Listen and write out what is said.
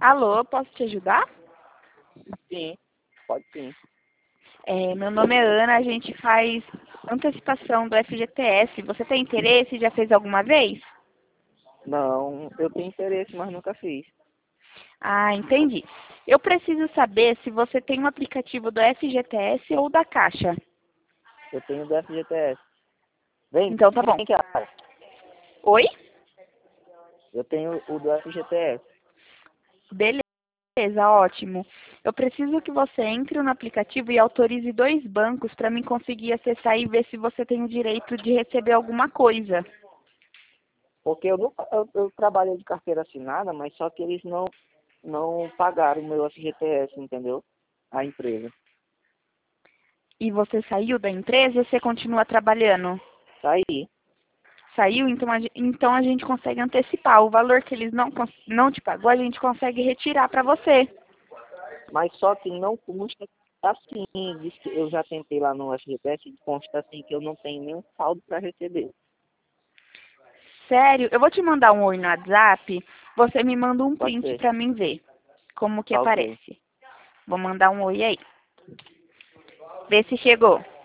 Alô, posso te ajudar? Sim, pode sim. Meu nome é Ana, a gente faz antecipação do FGTS. Você tem interesse? Já fez alguma vez? Não, eu tenho interesse, mas nunca fiz. Ah, entendi. Eu preciso saber se você tem um aplicativo do FGTS ou da Caixa. Eu tenho do FGTS. Vem, Então tá bom. vem cá. Oi? Eu tenho o do FGTS. Beleza, ótimo. Eu preciso que você entre no aplicativo e autorize 2 bancos para mim conseguir acessar e ver se você tem o direito de receber alguma coisa. Porque eu trabalhei de carteira assinada, mas só que eles não pagaram o meu FGTS, entendeu? A empresa. E você saiu da empresa e você continua trabalhando? Tá aí. Saiu, então a gente consegue antecipar. O valor que eles não te pagou, a gente consegue retirar para você. Mas só que não consta assim. Diz que eu já tentei lá no FGTS e consta assim que eu não tenho nenhum saldo para receber. Sério, eu vou te mandar um oi no WhatsApp, você me manda um Pode print ser. para mim ver como que Tá ok. aparece. Vou mandar um oi aí. Vê se chegou.